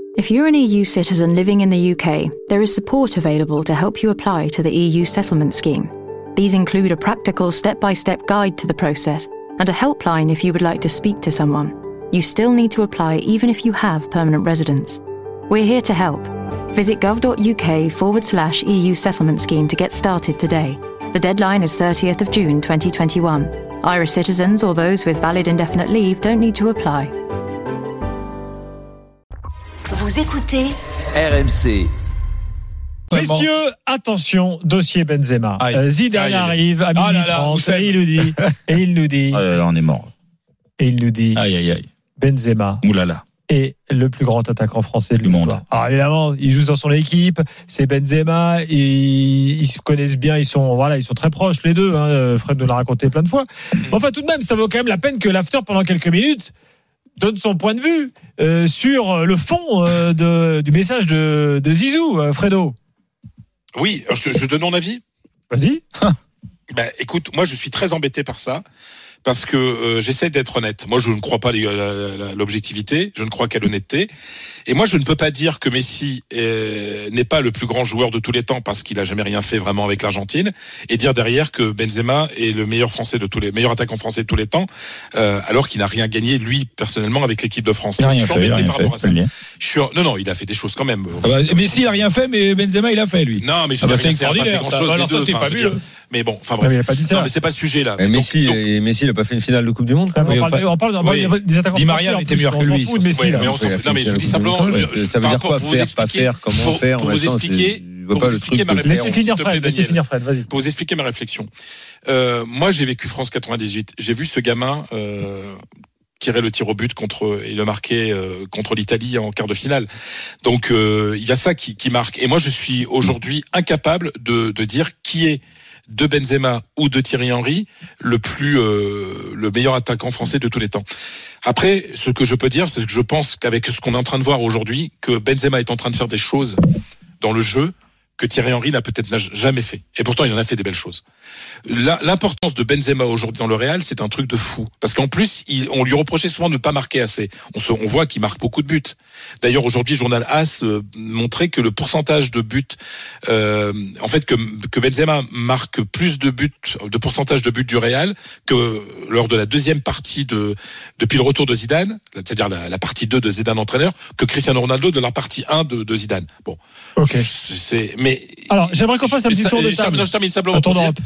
If you're an EU citizen living in the UK, there is support available to help you apply to the EU settlement scheme. These include a practical step-by-step guide to the process and a helpline if you would like to speak to someone. You still need to apply even if you have permanent residence. We're here to help. Visit gov.uk/EU settlement scheme to get started today. The deadline is 30th of June 2021. Irish citizens or those with valid indefinite leave don't need to apply. Vous écoutez RMC. Messieurs, attention, dossier Benzema. Zidane arrive à minuit 30 et il nous dit. Ah là là, on est mort. Et il nous dit. Aïe aïe aïe. Benzema. Oulala. Est le plus grand attaquant français de du l'histoire. monde. Alors évidemment, il joue dans son équipe, c'est Benzema, ils se connaissent bien, ils sont très proches les deux. Fred nous l'a raconté plein de fois. Enfin, tout de même, ça vaut quand même la peine que l'after pendant quelques minutes donne son point de vue sur le fond du message de Zizou, Fredo. Oui, je donne mon avis. Vas-y. Écoute, moi je suis très embêté par ça. Parce que j'essaie d'être honnête. Moi, je ne crois pas à l'objectivité, je ne crois qu'à l'honnêteté. Et moi, je ne peux pas dire que Messi n'est pas le plus grand joueur de tous les temps parce qu'il a jamais rien fait vraiment avec l'Argentine, et dire derrière que Benzema est le meilleur attaquant français de tous les temps, alors qu'il n'a rien gagné lui personnellement avec l'équipe de France. Il n'a rien je suis fait, embêté par rapport à ça. Non, il a fait des choses quand même. Messi, il n'a rien fait, mais Benzema, il a fait lui. Non, mais je c'est extraordinaire. C'est fabuleux. Mais bon, enfin bref. Il a pas dit ça. Non, mais c'est pas le sujet là. Messi, il n'a pas fait une finale de Coupe du Monde. On parle des attaquants. Di Maria était meilleur que lui. Mais on s'en fout. Non, mais je vous dis simplement. Ça veut dire quoi faire, pas faire, comment faire. Pour vous expliquer ma réflexion. Laissez finir Fred, vas-y. Pour vous expliquer ma réflexion. Moi, j'ai vécu France 98. J'ai vu ce gamin tirer le tir au but et le marquer contre l'Italie en quart de finale. Donc il y a ça qui marque. Et moi, je suis aujourd'hui incapable de dire qui est de Benzema ou de Thierry Henry le meilleur attaquant français de tous les temps. Après, ce que je peux dire, c'est que je pense qu'avec ce qu'on est en train de voir aujourd'hui, que Benzema est en train de faire des choses dans le jeu que Thierry Henry n'a peut-être jamais fait. Et pourtant, il en a fait des belles choses. L'importance de Benzema aujourd'hui dans le Real, c'est un truc de fou. Parce qu'en plus, on lui reprochait souvent de ne pas marquer assez. On voit qu'il marque beaucoup de buts. D'ailleurs, aujourd'hui, le journal AS montrait que le pourcentage de buts, que Benzema marque plus de pourcentage de buts du Real que lors de la deuxième partie depuis le retour de Zidane, c'est-à-dire la partie 2 de Zidane entraîneur, que Cristiano Ronaldo de la partie 1 de Zidane. Bon. Ok. Alors, j'aimerais qu'on fasse un petit tour de table. Je termine simplement pour dire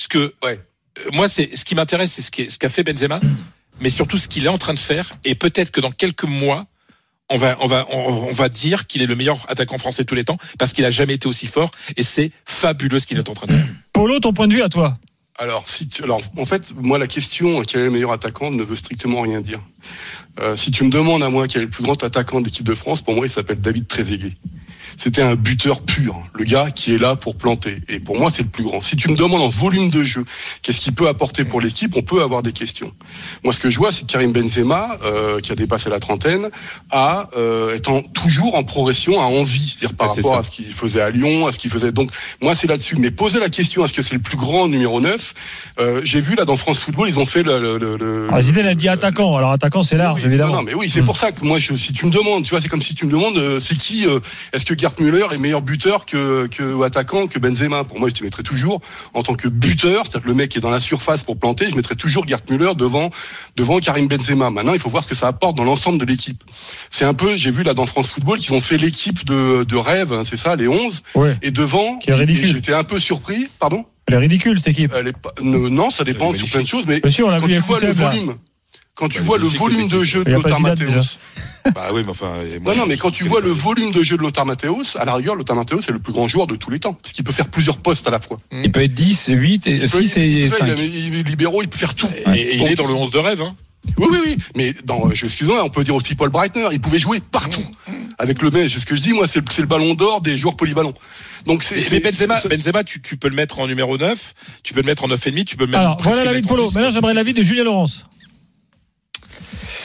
moi, ce qui m'intéresse, c'est ce qu'a fait Benzema, mais surtout ce qu'il est en train de faire. Et peut-être que dans quelques mois, on va dire qu'il est le meilleur attaquant français de tous les temps parce qu'il a jamais été aussi fort. Et c'est fabuleux ce qu'il est en train de faire. Polo, ton point de vue à toi? Alors, en fait, moi, la question quel est le meilleur attaquant ne veut strictement rien dire. Si tu me demandes à moi quel est le plus grand attaquant de l'équipe de France, pour moi, il s'appelle David Trezeguet. C'était un buteur pur, le gars qui est là pour planter. Et pour moi, c'est le plus grand. Si tu me demandes en volume de jeu, qu'est-ce qu'il peut apporter pour l'équipe, on peut avoir des questions. Moi, ce que je vois, c'est que Karim Benzema, qui a dépassé la trentaine, étant toujours en progression, a envie, c'est-à-dire par rapport à ce qu'il faisait à Lyon, à ce qu'il faisait. Donc, moi, c'est là-dessus. Mais poser la question, est-ce que c'est le plus grand numéro 9 j'ai vu là dans France Football, ils ont fait Alors, Zidane a dit attaquant. Alors, attaquant, c'est large, évidemment. Non, mais oui, c'est pour ça que moi, si tu me demandes, tu vois, c'est comme si tu me demandes, c'est qui, est-ce que Gerd Müller est meilleur buteur que attaquant que Benzema. Pour moi, je te mettrais toujours en tant que buteur, c'est-à-dire que le mec qui est dans la surface pour planter, je mettrais toujours Gerd Müller devant Karim Benzema. Maintenant, il faut voir ce que ça apporte dans l'ensemble de l'équipe. C'est un peu, j'ai vu là dans France Football qu'ils ont fait l'équipe de rêve, hein, c'est ça, les 11. Ouais. Et devant, j'étais un peu surpris. Pardon? Elle est ridicule cette équipe. Non, ça dépend sur plein de choses, mais sûr, quand tu vois le volume. Quand tu vois le volume de jeu de Lothar Matthäus. Bah oui, mais enfin. Non, mais quand tu vois le volume de jeu de Lothar Matthäus, à la rigueur, Lothar Matthäus est le plus grand joueur de tous les temps. Parce qu'il peut faire plusieurs postes à la fois. Il peut être 10, 8, 6 et 5. Il est libéraux, il peut faire tout. Et il est dans le 11 de rêve, hein. Oui. Mais excusez-moi, on peut dire aussi Paul Breitner, il pouvait jouer partout. Avec le mec, c'est ce que je dis, moi, c'est le ballon d'or des joueurs polyvalents. Donc mais Benzema, tu peux le mettre en numéro 9, tu peux le mettre en 9,5, tu peux le mettre. Alors, voilà l'avis de Polo. Maintenant, j'aimerais l'avis de Julien Laurence.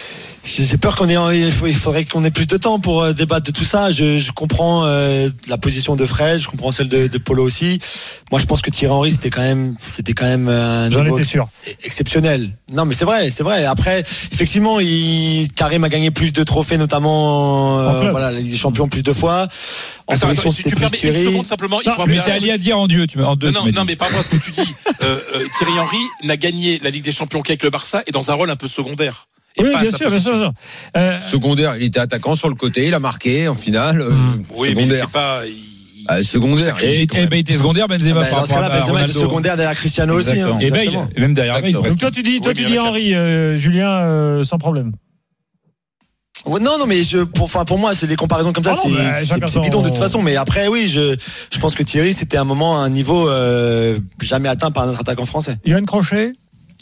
J'ai peur il faudrait qu'on ait plus de temps pour débattre de tout ça. Je comprends la position de Fred, je comprends celle de Polo aussi. Moi, je pense que Thierry Henry, c'était quand même un niveau exceptionnel. Non, mais c'est vrai. Après, effectivement, Karim a gagné plus de trophées, notamment la Ligue des Champions plus de fois. En sélection, si tu permets une seconde simplement, il faut mais t'es allé à dire en deux. Non, mais par rapport à ce que tu dis, Thierry Henry n'a gagné la Ligue des Champions qu'avec le Barça et dans un rôle un peu secondaire. Et oui, pas bien sûr. Secondaire, il était attaquant sur le côté, il a marqué en finale. Oui, secondaire. mais il était pas. Secondaire. Et il était secondaire, Benzema. Dans ce cas-là, Benzema était secondaire derrière Cristiano aussi. Et même derrière Bale. Donc toi, tu dis Henry, Julien, sans problème. Ouais, non, mais pour moi, c'est les comparaisons comme ça, c'est bidon de toute façon. Mais après, oui, je pense que Thierry, c'était un niveau jamais atteint par un autre attaquant français. Yoann Crochet.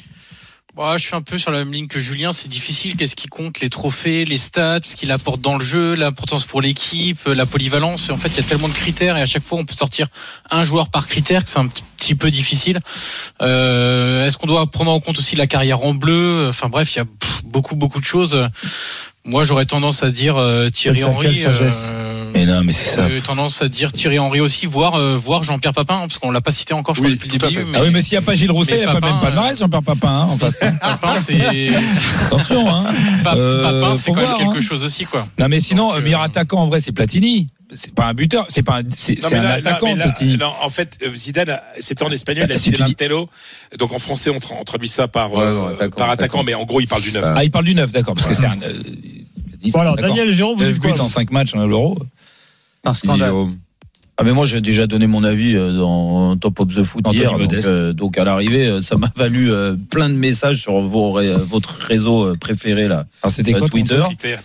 Je suis un peu sur la même ligne que Julien. C'est difficile. Qu'est-ce qui compte? Les trophées, les stats, ce qu'il apporte dans le jeu, l'importance pour l'équipe, la polyvalence. En fait, il y a tellement de critères et à chaque fois, on peut sortir un joueur par critère que c'est un petit peu difficile. Est-ce qu'on doit prendre en compte aussi la carrière en bleu? Enfin bref, il y a beaucoup de choses. Moi, j'aurais tendance à dire Thierry Henry. Mais non, mais c'est ça. J'aurais tendance à dire Thierry Henry aussi, voire Jean-Pierre Papin, parce qu'on l'a pas cité encore, je crois, depuis le début. Ah oui, mais s'il n'y a pas Gilles Rousset, il n'y a pas même palmarès, Jean-Pierre Papin, en face. Papin, c'est. Attention, Papin, c'est quand même quelque chose aussi, quoi. Non, mais sinon, meilleur attaquant, en vrai, c'est Platini. C'est pas un buteur, c'est un attaquant. Non, en fait, Zidane, c'était en espagnol, il a dit Lantello. Donc en français, on traduit ça par attaquant, mais en gros, il parle du 9. Ah, il parle du 9, d'accord, parce que c'est un. Bon, alors, Daniel Jérôme, vous dites quoi? En 5 matchs à l'Euro. Un scandale. Ah mais moi j'ai déjà donné mon avis dans Top of the Foot hier, donc à l'arrivée ça m'a valu plein de messages sur votre réseau préféré là. Alors c'était quoi Twitter?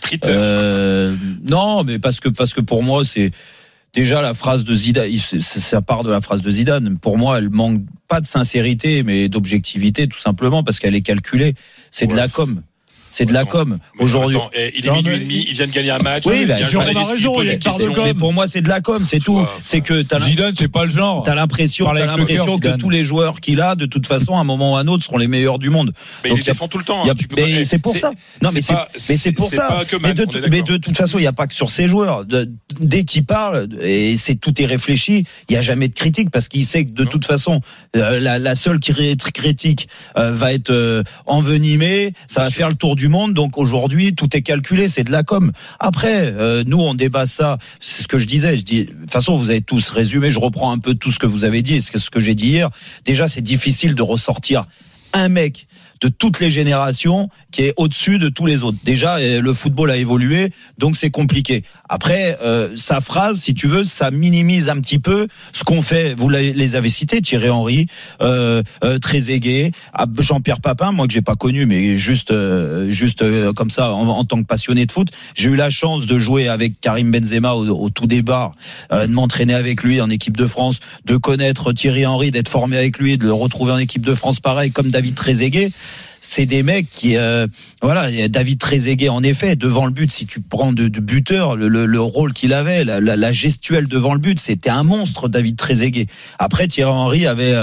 Non mais parce que pour moi c'est déjà la phrase de Zidane, ça part de la phrase de Zidane. Pour moi elle manque pas de sincérité mais d'objectivité tout simplement parce qu'elle est calculée. C'est de la com. C'est de la com. Aujourd'hui. Il est minuit et demi, il vient de gagner un match. Oui, mais pour moi, c'est de la com, c'est tout. C'est que Zidane, c'est pas le genre. T'as l'impression que tous les joueurs qu'il a, de toute façon, à un moment ou à un autre, seront les meilleurs du monde. Mais il les défend tout le temps. Mais c'est pour ça. Non, mais c'est pour ça. Mais de toute façon, il n'y a pas que sur ces joueurs. Dès qu'il parle, et tout est réfléchi, il n'y a jamais de critique parce qu'il sait que de toute façon, la seule critique va être envenimée, ça va faire le tour du monde, donc aujourd'hui tout est calculé, c'est de la com. Après, nous on débat ça, c'est ce que je disais. De toute façon, vous avez tous résumé. Je reprends un peu tout ce que vous avez dit, ce que j'ai dit hier. Déjà, c'est difficile de ressortir un mec de toutes les générations qui est au-dessus de tous les autres. Déjà, le football a évolué, donc c'est compliqué. Après, sa phrase, si tu veux, ça minimise un petit peu ce qu'on fait. Vous les avez cités, Thierry Henry, Trezeguet, Jean-Pierre Papin, moi que j'ai pas connu, mais juste comme ça, en tant que passionné de foot. J'ai eu la chance de jouer avec Karim Benzema au tout départ, de m'entraîner avec lui en équipe de France, de connaître Thierry Henry, d'être formé avec lui, de le retrouver en équipe de France pareil, comme David Trezeguet. C'est des mecs qui, David Trezeguet, en effet, devant le but, si tu prends de buteur, le rôle qu'il avait, la gestuelle devant le but, c'était un monstre, David Trezeguet. Après, Thierry Henry avait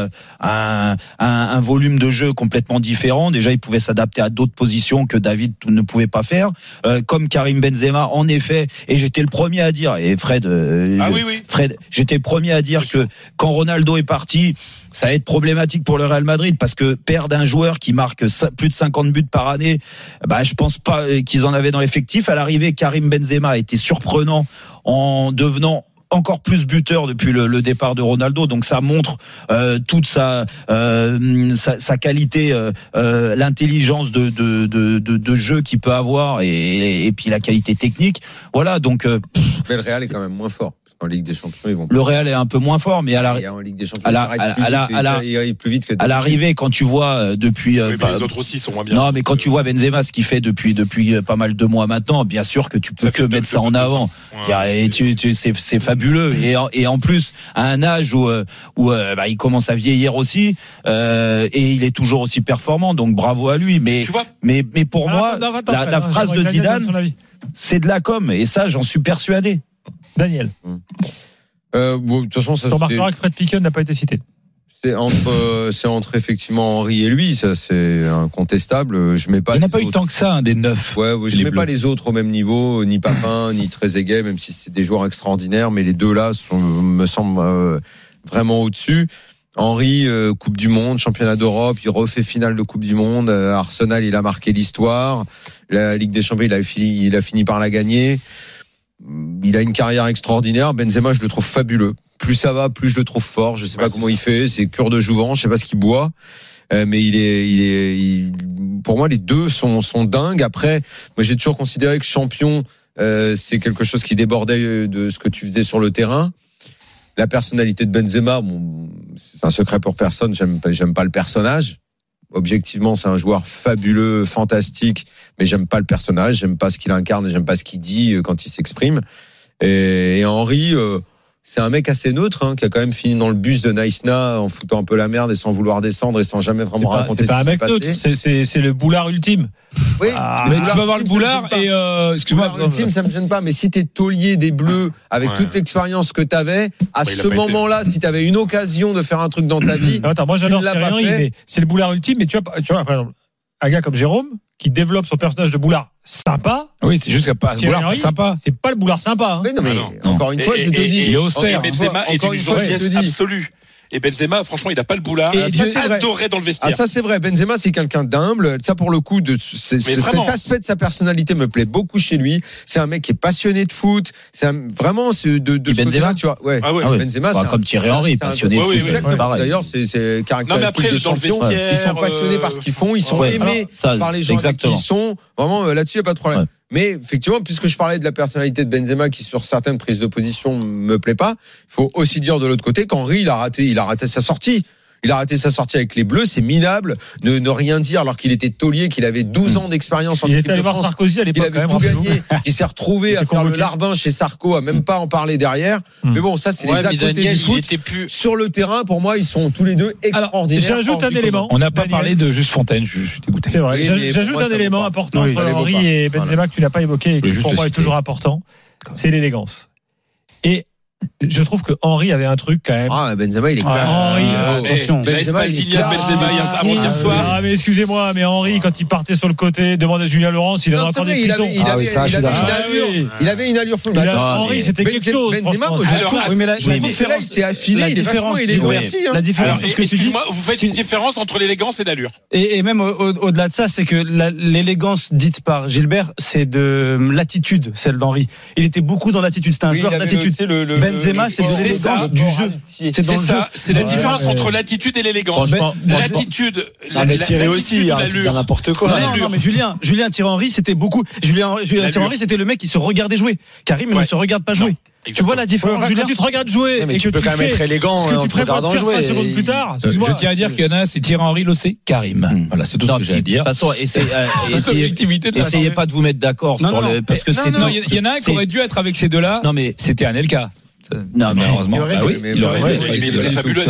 un volume de jeu complètement différent. Déjà, il pouvait s'adapter à d'autres positions que David ne pouvait pas faire. Comme Karim Benzema, en effet, et j'étais le premier à dire, et Fred, j'étais le premier à dire que quand Ronaldo est parti, ça va être problématique pour le Real Madrid parce que perdre un joueur qui marque plus de 50 buts par année, je pense pas qu'ils en avaient dans l'effectif. À l'arrivée, Karim Benzema a été surprenant en devenant encore plus buteur depuis le départ de Ronaldo, donc ça montre toute sa qualité, l'intelligence de jeu qu'il peut avoir et puis la qualité technique. Voilà, donc mais le Real est quand même moins fort. En Ligue des Champions, ils vont. Le Real est un peu moins fort, mais en Ligue des Champions, à l'arrivée, quand tu vois depuis. les autres aussi sont moins bien. Non, mais quand tu vois Benzema, ce qu'il fait depuis pas mal de mois maintenant, bien sûr que tu peux que mettre ça en avant. C'est fabuleux. Et en plus, à un âge où il commence à vieillir aussi, et il est toujours aussi performant. Donc bravo à lui. Mais pour moi, la phrase de Zidane, c'est de la com, et ça, j'en suis persuadé. Daniel. De toute façon, ça. Tu remarqueras que Fred Piquen n'a pas été cité. C'est entre effectivement Henry et lui, ça c'est incontestable. Je mets pas. Il n'y en a pas eu tant que ça, des 9. Ouais, je mets pas les autres au même niveau, ni Papin, ni Trezeguet, même si c'est des joueurs extraordinaires, mais les deux là me semblent vraiment au-dessus. Henry, Coupe du Monde, Championnat d'Europe, il refait finale de Coupe du Monde. Arsenal, il a marqué l'histoire. La Ligue des Champions, il a fini par la gagner. Il a une carrière extraordinaire. Benzema, je le trouve fabuleux. Plus ça va, plus je le trouve fort. Je sais pas comment il fait. C'est cure de jouvence. Je sais pas ce qu'il boit. Mais pour moi, les deux sont dingues. Après, moi, j'ai toujours considéré que champion, c'est quelque chose qui débordait de ce que tu faisais sur le terrain. La personnalité de Benzema, c'est un secret pour personne. J'aime pas le personnage. Objectivement, c'est un joueur fabuleux, fantastique, mais j'aime pas le personnage, j'aime pas ce qu'il incarne, j'aime pas ce qu'il dit quand il s'exprime. Et Henry, c'est un mec assez neutre, qui a quand même fini dans le bus de Naïsna en foutant un peu la merde et sans vouloir descendre et sans jamais vraiment raconter ce qui s'est passé. C'est pas un mec neutre, c'est le boulard ultime. Oui, mais tu peux avoir le boulard et excuse-moi, ultime, ça me gêne pas, mais si t'es taulier des Bleus avec toute l'expérience que t'avais, à ce moment-là, si t'avais une occasion de faire un truc dans ta vie, attends, moi j'adore Thierry Henry, mais c'est le boulard ultime, mais tu vois, par exemple, un gars comme Jérôme, qui développe son personnage de boulard sympa. Oui, c'est juste qu'il n'y a pas de boulard sympa. C'est pas le boulard sympa. Oui, non, mais encore une fois, je te dis. Il est austère. Benzema est d'une gentillesse absolue. Et Benzema, franchement, il n'a pas le boulard. Et adoré dans le vestiaire. Ah, ça, c'est vrai. Benzema, c'est quelqu'un d'humble. Ça, pour le coup, cet aspect de sa personnalité me plaît beaucoup chez lui. C'est un mec qui est passionné de foot. Benzema, tu vois. Ouais. Ah ouais. Benzema, c'est comme Thierry Henry, passionné de foot. Exactement. D'ailleurs, c'est caractéristique. Non, mais après, dans le vestiaire. Ils sont passionnés par ce qu'ils font. Ils sont aimés par les gens avec qui ils sont. Vraiment, là-dessus, il n'y a pas de problème. Mais effectivement, puisque je parlais de la personnalité de Benzema qui sur certaines prises de position me plaît pas, il faut aussi dire de l'autre côté qu'Henry il a raté sa sortie. Il a raté sa sortie avec les Bleus, c'est minable. Ne rien dire alors qu'il était taulier, qu'il avait 12 ans d'expérience en équipe de France. Il était allé voir Sarkozy à l'époque, il avait tout gagné, qui s'est retrouvé à faire le larbin chez Sarko, à même pas en parler derrière. Mais bon, ça c'est les à côté du foot. Sur le terrain, pour moi, ils sont tous les deux extraordinaires. J'ajoute un élément. On n'a pas parlé de Juste Fontaine, je suis dégoûté. C'est vrai. J'ajoute un élément important entre Henry et Benzema que tu n'as pas évoqué et qui pour moi est toujours important. C'est l'élégance. Et je trouve que Henry avait un truc quand même. Ah, Benzema, il est clair. Attention. Benzema, hier soir. Ah, mais excusez-moi, mais Henry, quand il partait sur le côté, demandez à Julien Laurence, il avait encore des frissons. Il avait une allure folle. Henry, c'était quelque chose. Benzema, mais la différence, c'est affiné. La différence, la différence, excusez-moi, vous faites une différence entre l'élégance et l'allure. Et même au-delà de ça, c'est que l'élégance dite par Gilbert, c'est de l'attitude, celle d'Henry. Il était beaucoup dans l'attitude. C'était un joueur d'attitude. Benzema, c'est l'élégance du jeu. C'est ça. C'est la différence entre l'attitude et l'élégance. L'attitude. Mais Thierry aussi, arrête de dire n'importe quoi. Non, mais Julien Thierry Henry, c'était beaucoup. Julien Thierry Henry, c'était le mec qui se regardait jouer. Karim, il ne se regarde pas jouer. Tu vois la différence, Julien? Quand tu te regardes jouer, mais tu peux quand même être élégant en te regardant jouer. 5 secondes plus tard. Je tiens à dire qu'il y en a, c'est Thierry Henry, l'autre c'est Karim. Voilà, c'est tout ce que j'ai à dire. De toute façon, essayez pas de vous mettre d'accord parce que c'est. Non, il y en a un qui aurait dû être avec ces deux-là. Non, mais c'était Anelka. Non, mais heureusement. Il aurait dû. Il était fabuleux.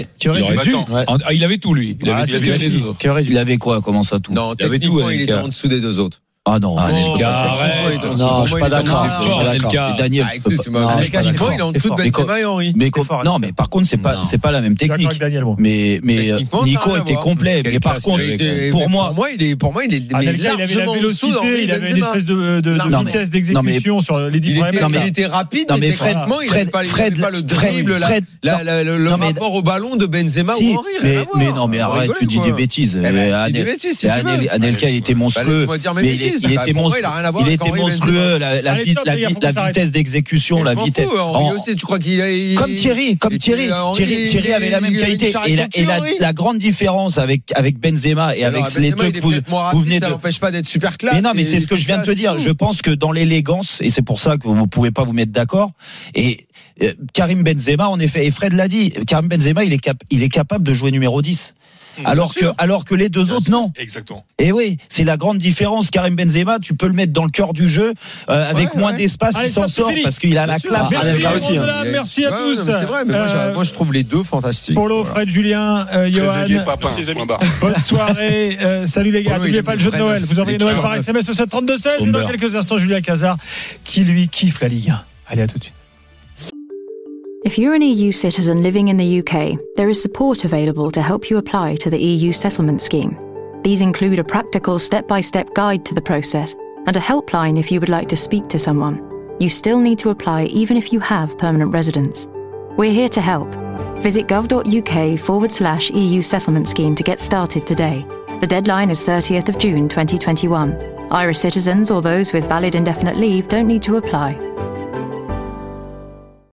Il avait tout, lui. Il avait quoi? Comment ça, tout? Non, techniquement, il était en dessous des deux autres. Ah non, Anelka, arrête. Non, je suis pas d'accord. Daniel, Anelka, il est en dessous de Benzema et Henry. Non, mais par contre, c'est pas la même technique. Mais Nico était complet. Mais par contre, pour moi, il est largement en dessous d'Henry. Il avait une espèce de vitesse d'exécution sur les 10 premiers mètres. Il était rapide, mais techniquement, il n'avait pas le dribble, le rapport au ballon de Benzema ou Henry. Mais non, mais arrête, tu dis des bêtises. Anelka, il était monstrueux. Il était monstrueux, la vitesse d'exécution, la vitesse. Tu crois qu'il comme Thierry avait la même qualité. Et la grande différence avec Benzema et avec les deux que vous venez de. Ça n'empêche pas d'être super classe. Mais non, mais c'est ce que je viens de te dire. Je pense que dans l'élégance, et c'est pour ça que vous ne pouvez pas vous mettre d'accord. Et Karim Benzema, en effet, et Fred l'a dit, Karim Benzema, il est capable de jouer numéro 10. Alors que les deux autres, non. Exactement. Et oui, c'est la grande différence. Karim Benzema, tu peux le mettre dans le cœur du jeu, avec moins d'espace, il s'en sort parce qu'il a la classe. Merci à tous. C'est vrai, mais moi je trouve les deux fantastiques. Polo, Fred, Julien, Johan. Bonne soirée. Salut les gars. N'oubliez pas le jeu de Noël. Vous envoyez Noël par SMS au 732-16 et dans quelques instants, Julien Cazard qui lui kiffe la Ligue 1. Allez, à tout de suite. If you're an EU citizen living in the UK, there is support available to help you apply to the EU settlement scheme. These include a practical step-by-step guide to the process and a helpline if you would like to speak to someone. You still need to apply even if you have permanent residence. We're here to help. Visit gov.uk/EU settlement scheme to get started today. The deadline is 30th of June 2021. Irish citizens or those with valid indefinite leave don't need to apply.